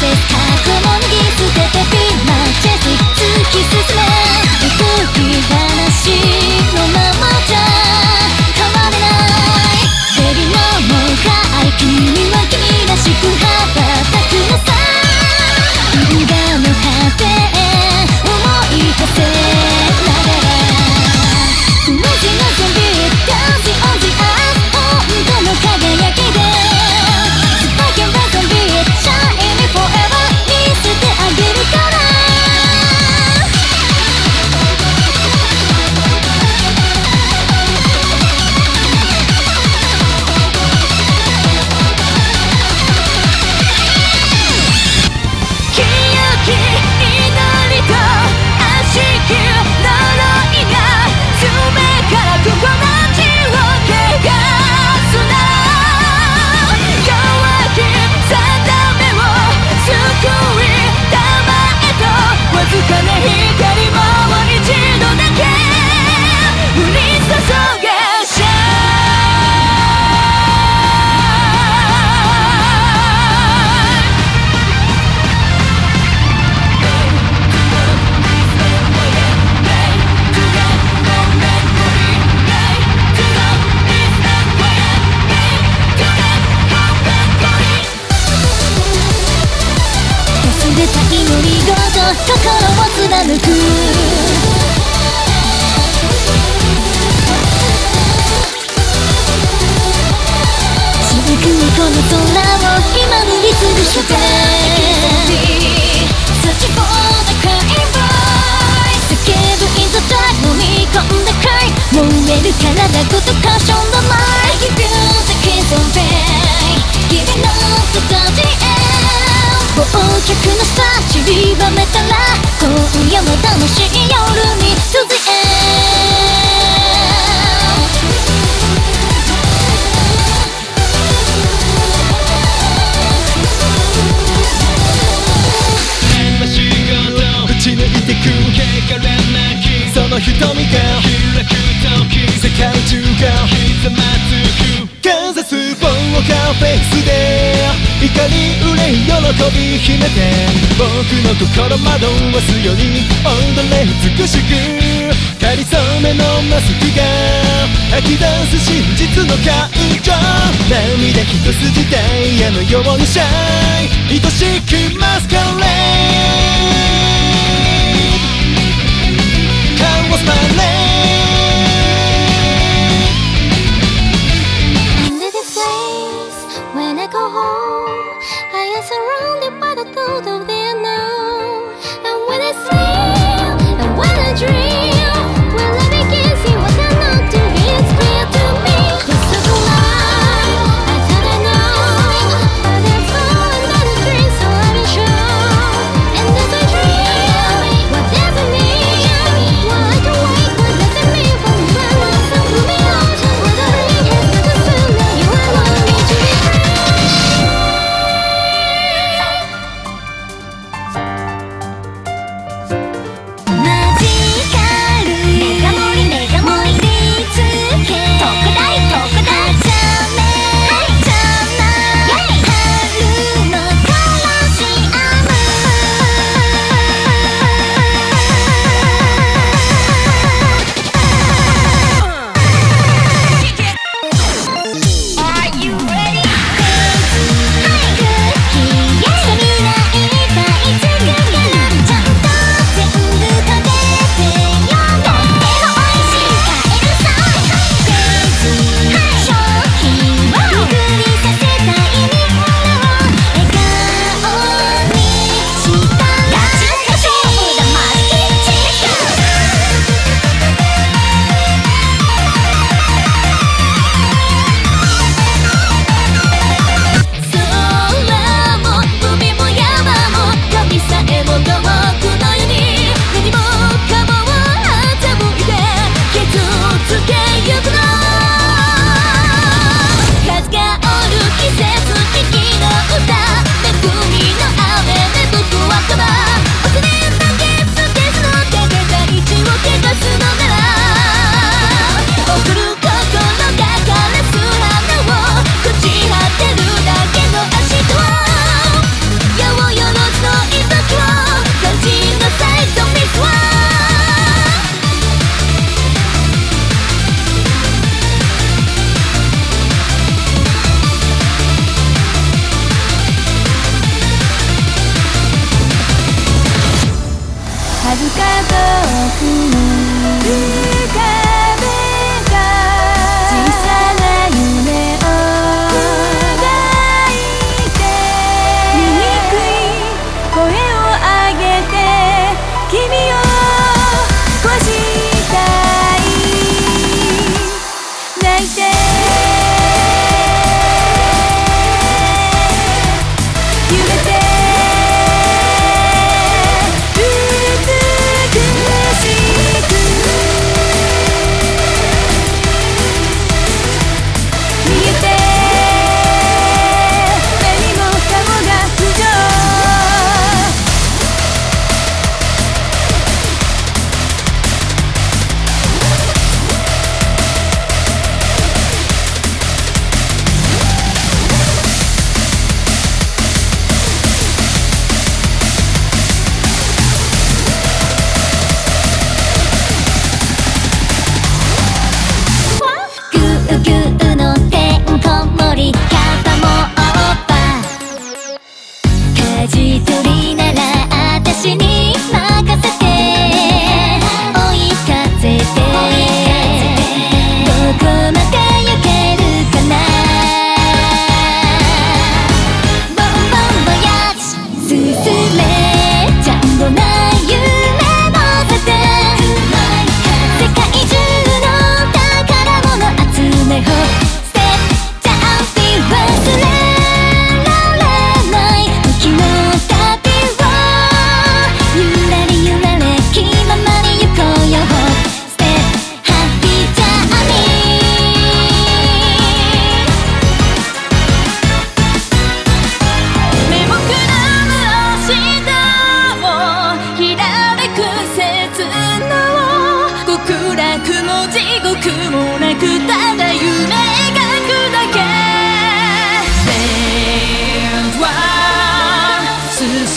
過去も脱ぎ捨ててビーマジェスティック突き進め解き放しのままじゃ変われないベリーのもうかい君は君らしく羽ばたくのさ運河の果てへ思い馳せながら無地のゾンビダンスオンジアース本当の輝きでスパイケンバゾンビシャイニーフォーエバー見せてあげるから清き祈りと悪しき呪いが爪から心地を汚すな弱き定めを救いたまえとわずかな光も一度だけ降り注げシャ忘れた祈りごと心を貫く真空この空を今塗りつぶして Search for the crying boy 叫ぶ in the dark 飲み込んだ cry 燃える体ごと caution the light I give you the kiss on pain Giving up the dirty end 忘却のスター散りばめたら今夜は楽しい夜に To the end 打ち抜いてく汚れなきその瞳が開く時世界中がひざまずくかざす棒がフェイスで怒り憂い喜び秘めて僕の心惑わすように踊れ美しくかりそめのマスクが吐き出す真実の感情涙一筋ダイヤのようにシャイ愛しきマスカレーCome was my Under this place, when I go home, I am surrounded by the thought of the unknown. And when I sleep, and when I dream, when I begin, see what I know to be, it's clear to me. Just a lie, I thought I know, but there's all another dream, so I'll be sure. And as I dream, what does it mean? Why I can wait, what does it mean for me? My love, so moving on, what I really has got to soon, now you allow me to be free.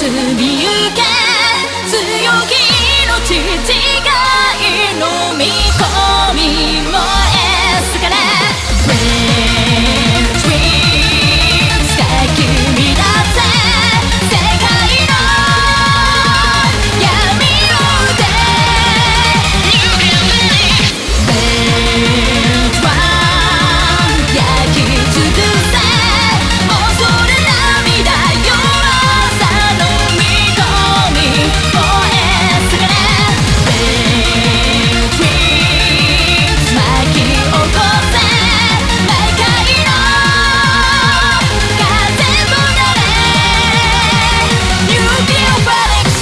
みゆけ強気の父がいのみ込み燃えすかれ Dreams 咲き乱せ世界の闇を打て You can believe Build one 焼き尽くせ恐れ涙弱さの見込み燃えすかれ Build dreams 巻き起こせ毎回の風となれ You feel Phoenix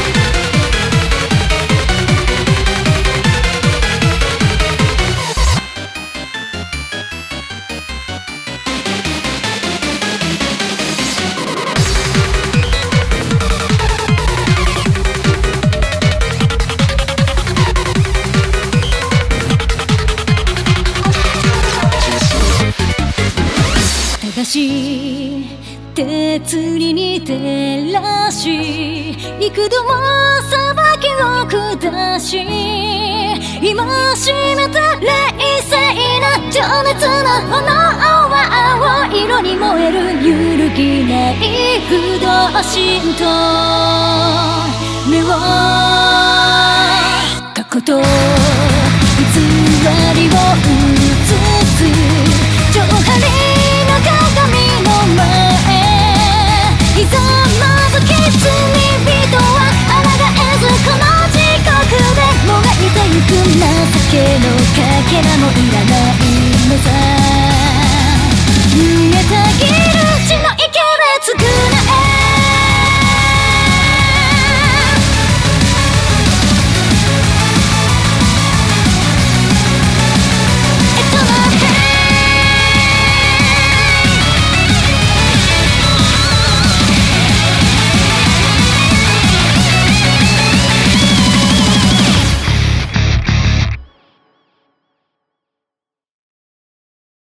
正しい鉄に照らし幾度も裁きを下し戒めた冷静な情熱の炎は青色に燃える揺るぎない不動心と目を過去と偽りを映す